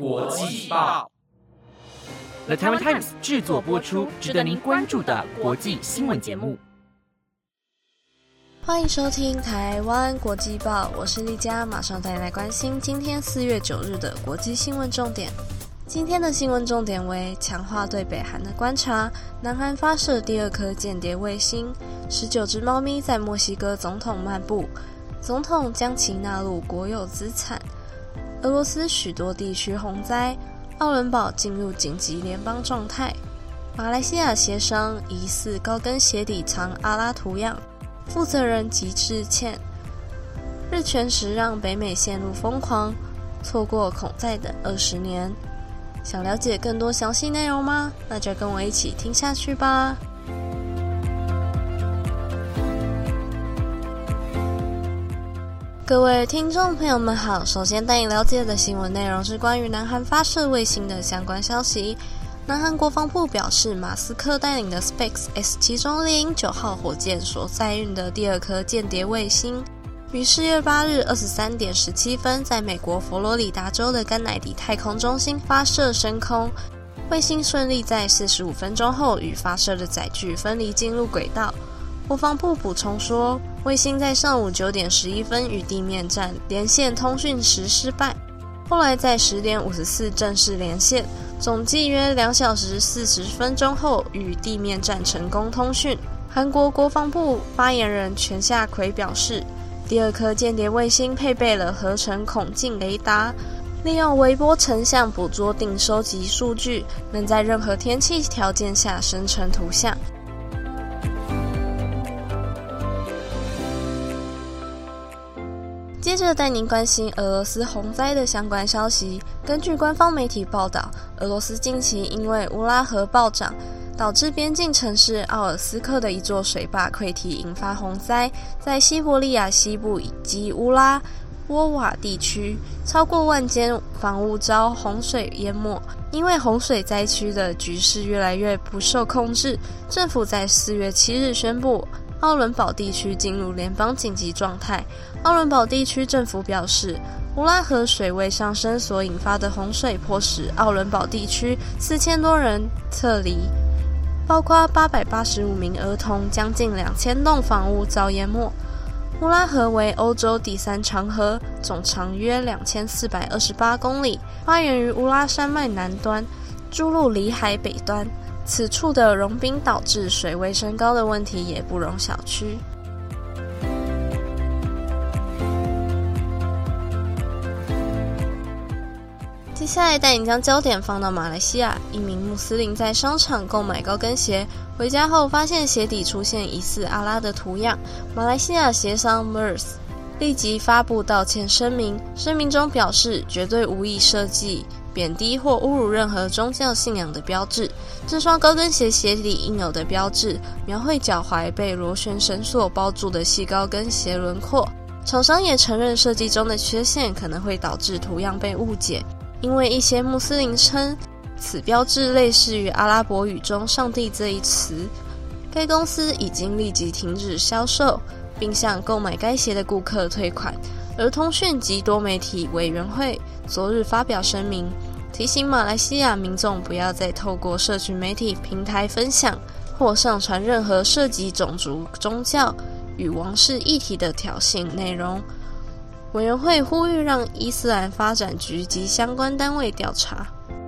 国际报 The Taiwan Times 制作播出，值得您关注的国际新闻节目。 欢迎收听台湾国际报，我是丽佳，马上带你来关心今天4月9日的国际新闻重点。今天的新闻重点为强化对北韩的观察，南韩发射第2颗间谍卫星，19只猫咪在墨西哥总统漫步，总统将其纳入国有资产。俄罗斯许多地区洪灾，奥伦堡进入紧急联邦状态。马来西亚协商疑似高跟鞋底藏阿拉图样，负责人即致歉。日全食让北美陷入疯狂，错过恐再等20年。想了解更多详细内容吗？那就跟我一起听下去吧。各位听众朋友们好，首先带你了解的新闻内容是关于南韩发射卫星的相关消息。南韩国防部表示，马斯克带领的 SpaceX 其中猎鹰9号火箭所载运的第2颗间谍卫星，于4月8日23点17分在美国佛罗里达州的甘乃迪太空中心发射升空。卫星顺利在45分钟后与发射的载具分离进入轨道。国防部补充说，卫星在上午9点11分与地面站连线通讯时失败，后来在10点54正式连线，总计约2小时40分钟后与地面站成功通讯。韩国国防部发言人全夏奎表示，第2颗间谍卫星配备了合成孔径雷达，利用微波成像捕捉并收集数据，能在任何天气条件下生成图像。接着带您关心俄罗斯洪灾的相关消息。根据官方媒体报道，俄罗斯近期因为乌拉河暴涨，导致边境城市奥尔斯克的一座水坝溃堤，引发洪灾，在西伯利亚西部以及乌拉沃瓦地区，超过1万间房屋遭洪水淹没。因为洪水灾区的局势越来越不受控制，政府在4月7日宣布奥伦堡地区进入联邦紧急状态。奥伦堡地区政府表示，乌拉河水位上升所引发的洪水迫使奥伦堡地区4000多人撤离，包括885名儿童，将近2000栋房屋遭淹没。乌拉河为欧洲第3长河，总长约2428公里，发源于乌拉山脉南端，注入里海北端。此处的融冰导致水位升高的问题也不容小觑。接下来带你将焦点放到马来西亚，一名穆斯林在商场购买高跟鞋，回家后发现鞋底出现疑似阿拉的图样。马来西亚协商 MERS 立即发布道歉声明，声明中表示绝对无意设计贬低或侮辱任何宗教信仰的标志。这双高跟鞋鞋底应有的标志描绘脚踝被螺旋绳索包住的细高跟鞋轮廓。厂商也承认设计中的缺陷可能会导致图样被误解，因为一些穆斯林称此标志类似于阿拉伯语中上帝这一词。该公司已经立即停止销售，并向购买该鞋的顾客退款。而通讯及多媒体委员会昨日发表声明，提醒马来西亚民众不要再透过社群媒体平台分享或上传任何涉及种族、宗教与王室议题的挑衅内容。委员会呼吁让伊斯兰发展局及相关单位调查。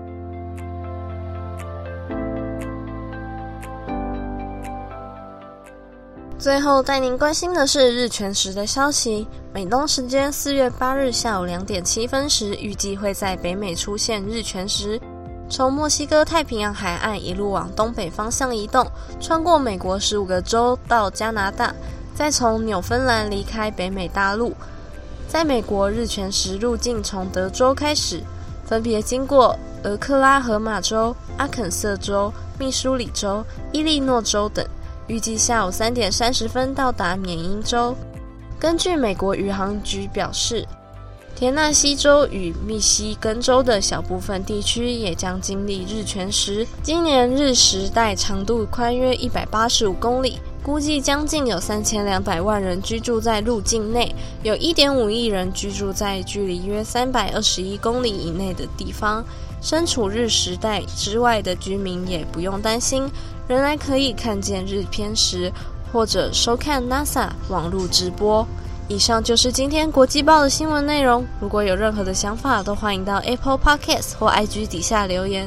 最后带您关心的是日全食的消息。美东时间4月8日下午2点7分时，预计会在北美出现日全食，从墨西哥太平洋海岸一路往东北方向移动，穿过美国15个州到加拿大，再从纽芬兰离开北美大陆。在美国，日全食路径从德州开始，分别经过俄克拉荷马州、阿肯色州、密苏里州、伊利诺州等，预计下午3点30分到达缅因州。根据美国宇航局表示，田纳西州与密西根州的小部分地区也将经历日全食。今年日食带长度宽约185公里， 估计将近有3200万人居住在陆境内，有 1.5 亿人居住在距离约321公里以内的地方。身处日时代之外的居民也不用担心，仍然可以看见日偏食，或者收看 NASA 网络直播。以上就是今天国际报的新闻内容，如果有任何的想法，都欢迎到 Apple Podcast 或 IG 底下留言。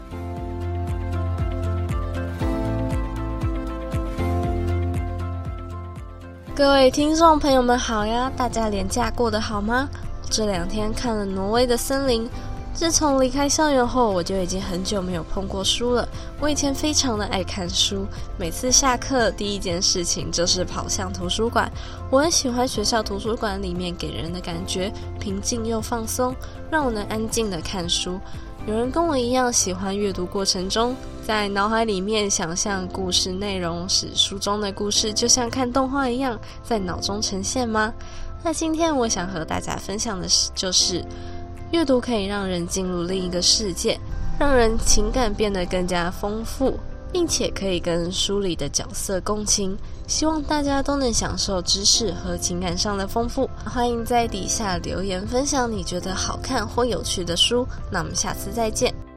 各位听众朋友们好呀，大家连假过得好吗？这2天看了挪威的森林。自从离开校园后，我就已经很久没有碰过书了。我以前非常的爱看书，每次下课第一件事情就是跑向图书馆。我很喜欢学校图书馆里面给人的感觉，平静又放松，让我能安静的看书。有人跟我一样喜欢阅读过程中，在脑海里面想象故事内容，使书中的故事就像看动画一样在脑中呈现吗？那今天我想和大家分享的就是阅读可以让人进入另一个世界，让人情感变得更加丰富，并且可以跟书里的角色共情。希望大家都能享受知识和情感上的丰富。欢迎在底下留言分享你觉得好看或有趣的书，那我们下次再见。